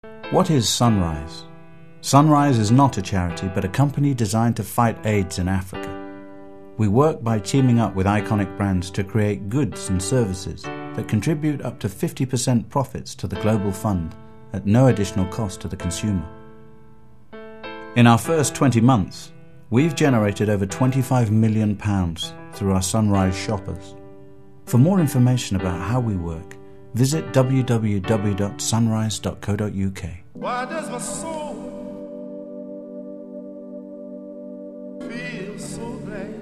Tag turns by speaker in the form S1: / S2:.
S1: What is Sunrise? Sunrise is not a charity, but a company designed to fight AIDS in Africa. We work by teaming up with iconic brands to create goods and services that contribute up to 50% profits to the Global Fund at no additional cost to the consumer. In our first 20 months, we've generated over £25 million through our Sunrise shoppers. For more information about how we work, visit www.sunrise.co.uk.
S2: Why does my soul feel so bad?